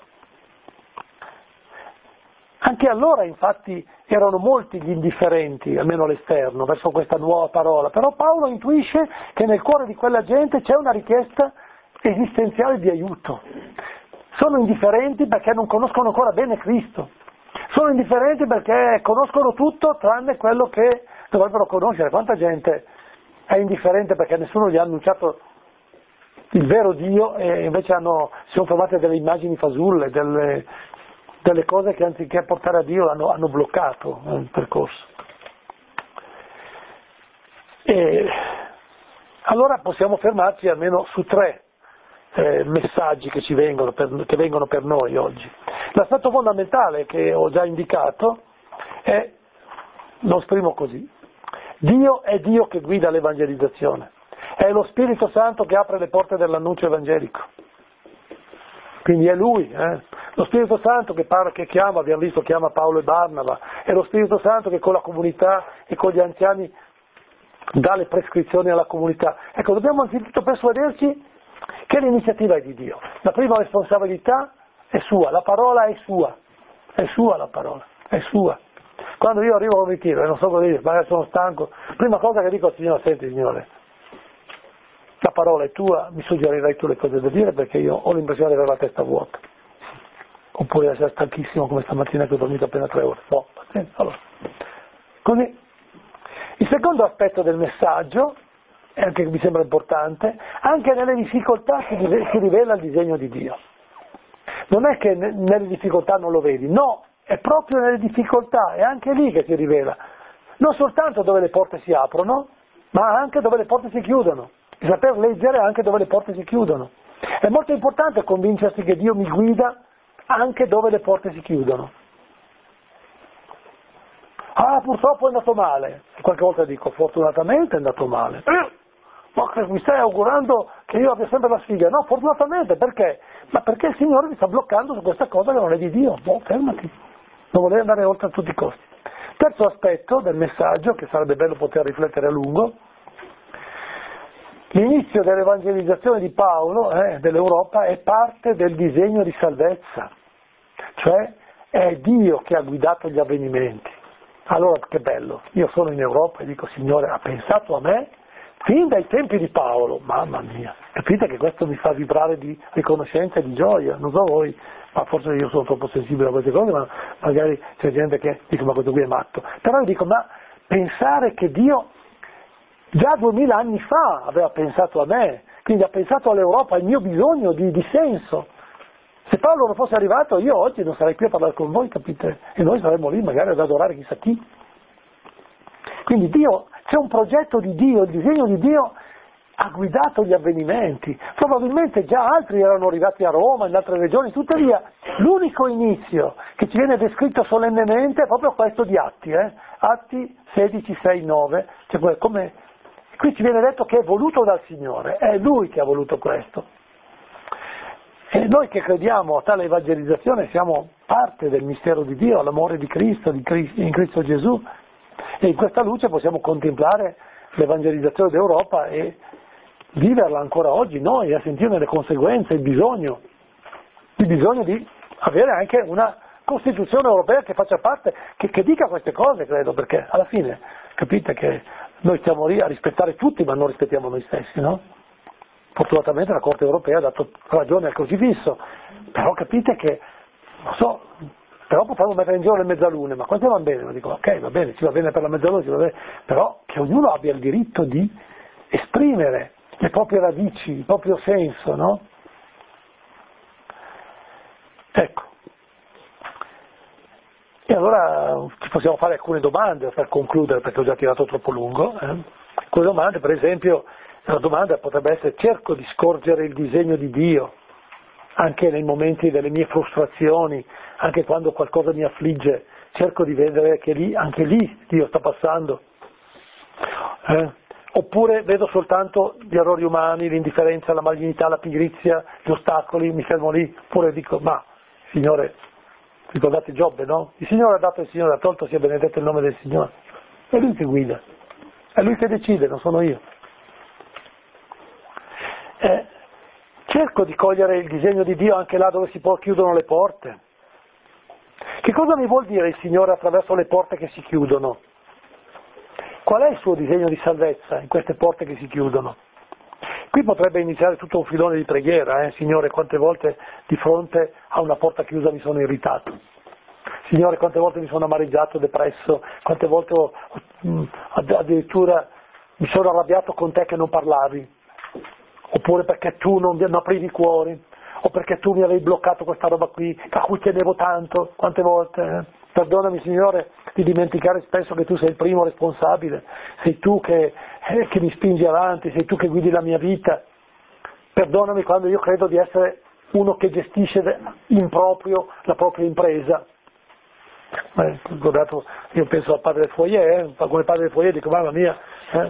Anche allora infatti erano molti gli indifferenti, almeno all'esterno, verso questa nuova parola, però Paolo intuisce che nel cuore di quella gente c'è una richiesta esistenziale di aiuto. Sono indifferenti perché non conoscono ancora bene Cristo, sono indifferenti perché conoscono tutto tranne quello che dovrebbero conoscere. Quanta gente è indifferente perché nessuno gli ha annunciato il vero Dio e invece hanno, si sono trovate delle immagini fasulle, delle, delle cose che anziché portare a Dio hanno, hanno bloccato il percorso. E allora possiamo fermarci almeno su tre eh, messaggi che ci vengono per, che vengono per noi oggi. L'aspetto fondamentale che ho già indicato è, lo esprimo così: Dio è Dio che guida l'evangelizzazione, è lo Spirito Santo che apre le porte dell'annuncio evangelico, quindi è Lui, eh? Lo Spirito Santo che, parla, che chiama, abbiamo visto, chiama Paolo e Barnaba, è lo Spirito Santo che con la comunità e con gli anziani dà le prescrizioni alla comunità. Ecco, dobbiamo anzitutto persuaderci che l'iniziativa è di Dio, la prima responsabilità è sua, la parola è sua, è sua la parola, è sua. Quando io arrivo a un ritiro e non so cosa dire, magari sono stanco, prima cosa che dico al Signore: senti Signore, la parola è tua, mi suggerirai tu le cose da dire perché io ho l'impressione di avere la testa vuota, oppure essere stanchissimo come stamattina che ho dormito appena tre ore. No, allora. Così. Il secondo aspetto del messaggio, e anche che mi sembra importante, anche nelle difficoltà si rivela il disegno di Dio. Non è che nelle difficoltà non lo vedi, no, è proprio nelle difficoltà, è anche lì che si rivela. Non soltanto dove le porte si aprono, ma anche dove le porte si chiudono. Il saper leggere anche dove le porte si chiudono. È molto importante convincersi che Dio mi guida anche dove le porte si chiudono. Ah, purtroppo è andato male. Qualche volta dico, fortunatamente è andato male. Eh, ma mi stai augurando che io abbia sempre la sfiga? No, fortunatamente, perché? Ma perché il Signore mi sta bloccando su questa cosa che non è di Dio. Boh, fermati. Non volevo andare oltre a tutti i costi. Terzo aspetto del messaggio, che sarebbe bello poter riflettere a lungo: l'inizio dell'evangelizzazione di Paolo, eh, dell'Europa, è parte del disegno di salvezza, cioè è Dio che ha guidato gli avvenimenti. Allora che bello, io sono in Europa e dico: Signore ha pensato a me fin dai tempi di Paolo, mamma mia, capite che questo mi fa vibrare di riconoscenza e di gioia, non so voi, ma forse io sono troppo sensibile a queste cose, ma magari c'è gente che dice ma questo qui è matto, però io dico ma pensare che Dio già duemila anni fa aveva pensato a me, quindi ha pensato all'Europa, al mio bisogno di, di senso. Se Paolo non fosse arrivato io oggi non sarei qui a parlare con voi, capite? E noi saremmo lì magari ad adorare chissà chi. Quindi Dio, c'è un progetto di Dio, il disegno di Dio ha guidato gli avvenimenti. Probabilmente già altri erano arrivati a Roma, in altre regioni, tuttavia l'unico inizio che ci viene descritto solennemente è proprio questo di Atti, eh? Atti sedici, sei, nove, cioè come, qui ci viene detto che è voluto dal Signore, è Lui che ha voluto questo. E noi che crediamo a tale evangelizzazione siamo parte del mistero di Dio, l'amore di Cristo, di Cristo in Cristo Gesù, e in questa luce possiamo contemplare l'evangelizzazione d'Europa e viverla ancora oggi noi, a sentirne le conseguenze, il bisogno, il bisogno di avere anche una Costituzione europea che faccia parte, che, che dica queste cose, credo, perché alla fine capite che noi stiamo lì a rispettare tutti ma non rispettiamo noi stessi, no? Fortunatamente la Corte europea ha dato ragione al crocifisso, però capite che, non so, però potremmo mettere in giro le mezzalune, ma quante vanno bene? Lo dico, ok, va bene, ci va bene per la mezzaluna, ci va bene, però che ognuno abbia il diritto di esprimere le proprie radici, il proprio senso, no? Ecco. E allora ci possiamo fare alcune domande per concludere, perché ho già tirato troppo lungo. Eh? Alcune domande, per esempio, la domanda potrebbe essere: cerco di scorgere il disegno di Dio, anche nei momenti delle mie frustrazioni, anche quando qualcosa mi affligge, cerco di vedere che lì, anche lì Dio sta passando. Eh? Oppure vedo soltanto gli errori umani, l'indifferenza, la malignità, la pigrizia, gli ostacoli, mi fermo lì, oppure dico, ma Signore, ricordate Giobbe, no? Il Signore ha dato, il Signore ha tolto, sia benedetto il nome del Signore. È Lui che guida, è Lui che decide, non sono io. Eh, cerco di cogliere il disegno di Dio anche là dove si chiudono le porte. Che cosa mi vuol dire il Signore attraverso le porte che si chiudono? Qual è il suo disegno di salvezza in queste porte che si chiudono? Qui potrebbe iniziare tutto un filone di preghiera, eh? Signore, quante volte di fronte a una porta chiusa mi sono irritato. Signore, quante volte mi sono amareggiato, depresso, quante volte ho, addirittura mi sono arrabbiato con te che non parlavi, oppure perché tu non, non aprivi i cuori, o perché tu mi avevi bloccato questa roba qui, a cui tenevo tanto, quante volte. Eh? Perdonami, Signore, di dimenticare spesso che tu sei il primo responsabile, sei tu che, eh, che mi spingi avanti, sei tu che guidi la mia vita. Perdonami quando io credo di essere uno che gestisce in proprio la propria impresa. Eh, guardate, io penso al padre del foyer, eh, come padre del foyer dico, mamma mia, eh.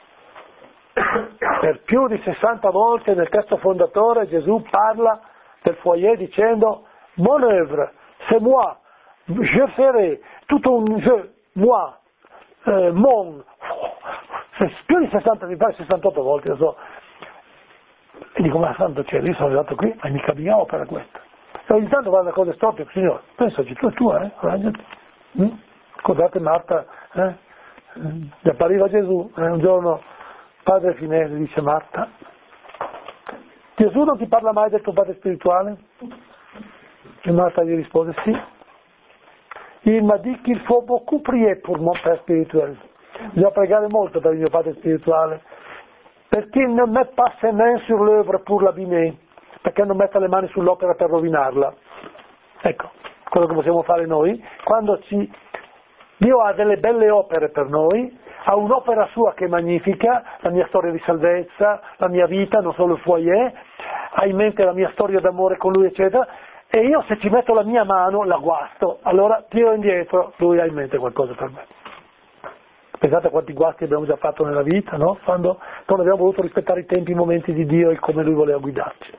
Per più di sessanta volte nel testo fondatore Gesù parla del foyer dicendo mon œuvre, c'est moi, je ferai, tutto un je, moi, eh, mon, più di sessanta, mi pare sessantotto volte, non so. E dico, ma santo cielo, io sono arrivato qui, ma mica mia opera questa. E ogni tanto vanno le cose storte, Signore, pensaci, tu è tua, eh, arrangiati. Mm? Scusate Marta, eh? Gli appariva Gesù, eh, un giorno padre Finese dice, Marta, Gesù non ti parla mai del tuo padre spirituale? E Marta gli risponde, sì. Il m'a dit qu'il faut beaucoup prier pour mon père spirituel. Bisogna pregare molto per il mio padre spirituale, perché non met pas ses mains sur l'œuvre pour l'abîmer, perché non mette le mani sull'opera per rovinarla. Ecco, quello che possiamo fare noi, quando ci... Dio ha delle belle opere per noi, ha un'opera sua che è magnifica, la mia storia di salvezza, la mia vita, non solo il foyer, ha in mente la mia storia d'amore con lui, eccetera, e io se ci metto la mia mano la guasto, allora tiro indietro, lui ha in mente qualcosa per me. Pensate a quanti guasti abbiamo già fatto nella vita, no? Quando non abbiamo voluto rispettare i tempi, i momenti di Dio e come lui voleva guidarci.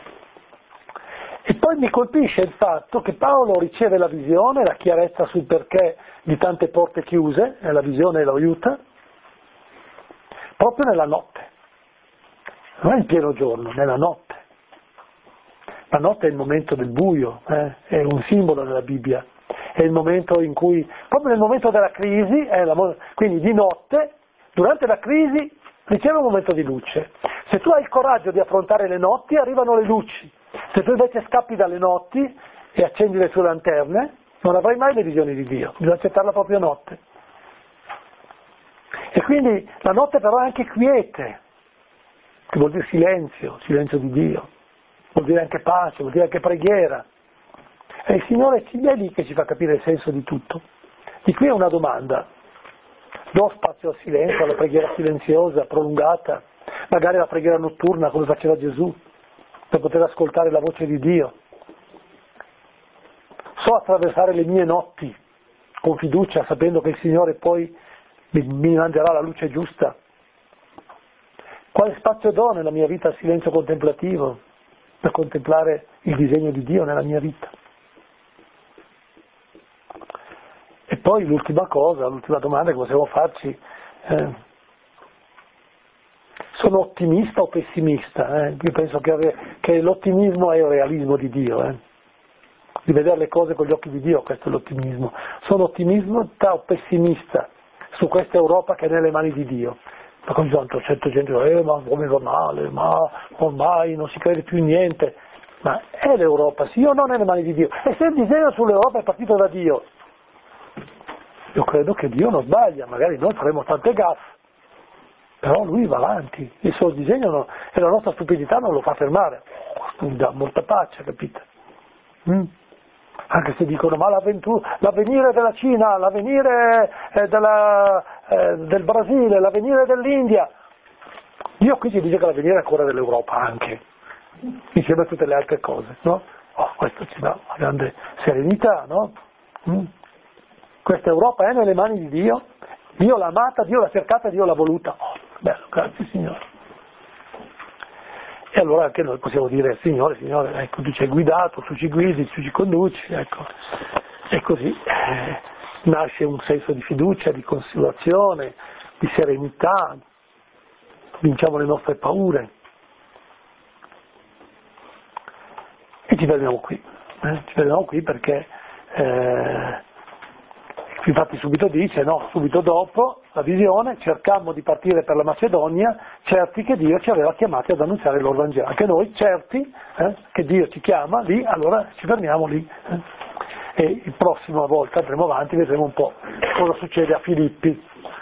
E poi mi colpisce il fatto che Paolo riceve la visione, la chiarezza sul perché di tante porte chiuse, e la visione lo aiuta, proprio nella notte. Non è in pieno giorno, nella notte. La notte è il momento del buio, eh? È un simbolo nella Bibbia. È il momento in cui, proprio nel momento della crisi, è la, quindi di notte, durante la crisi, riceve un momento di luce. Se tu hai il coraggio di affrontare le notti, arrivano le luci. Se tu invece scappi dalle notti e accendi le tue lanterne, non avrai mai le visioni di Dio, bisogna accettare la propria notte. E quindi la notte però è anche quiete, che vuol dire silenzio, silenzio di Dio, vuol dire anche pace, vuol dire anche preghiera. E il Signore è lì che ci fa capire il senso di tutto. Di qui è una domanda. Do spazio al silenzio, alla preghiera silenziosa, prolungata, magari la preghiera notturna come faceva Gesù, per poter ascoltare la voce di Dio. So attraversare le mie notti con fiducia, sapendo che il Signore poi mi, mi manderà la luce giusta. Quale spazio do nella mia vita al silenzio contemplativo, per contemplare il disegno di Dio nella mia vita? E poi l'ultima cosa, l'ultima domanda che possiamo farci, eh, sono ottimista o pessimista? Eh? Io penso che, ave, che l'ottimismo è il realismo di Dio, eh? Di vedere le cose con gli occhi di Dio, questo è l'ottimismo. Sono ottimista o pessimista su questa Europa che è nelle mani di Dio? Ma così tanto certe gente dice, eh, ma come va male, ma ormai non si crede più in niente. Ma è l'Europa, sì o no nelle mani di Dio? E se il disegno sull'Europa è partito da Dio, io credo che Dio non sbaglia, magari noi faremo tante gaffe, però Lui va avanti, il suo disegno no, e la nostra stupidità non lo fa fermare. Oh, mi dà molta pace, capite? Mm? Anche se dicono, ma l'avvenire della Cina, l'avvenire eh, della, eh, del Brasile, l'avvenire dell'India, Dio qui ci dice che l'avvenire è ancora dell'Europa anche, insieme a tutte le altre cose, no? Oh, questo ci dà una grande serenità, no? Mm? Questa Europa è nelle mani di Dio, Dio l'ha amata, Dio l'ha cercata, Dio l'ha voluta. Oh, bello, grazie Signore. E allora anche noi possiamo dire, Signore, Signore, ecco, tu ci hai guidato, tu ci guidi, tu ci conduci, ecco. E così eh, nasce un senso di fiducia, di consolazione, di serenità, vinciamo le nostre paure. E ci fermiamo qui, eh? ci fermiamo qui perché... Eh, Infatti subito dice, no, subito dopo la visione, cercammo di partire per la Macedonia, certi che Dio ci aveva chiamati ad annunziare il loro Vangelo. Anche noi, certi eh, che Dio ci chiama lì, allora ci fermiamo lì. Eh. E la prossima volta andremo avanti, vedremo un po' cosa succede a Filippi.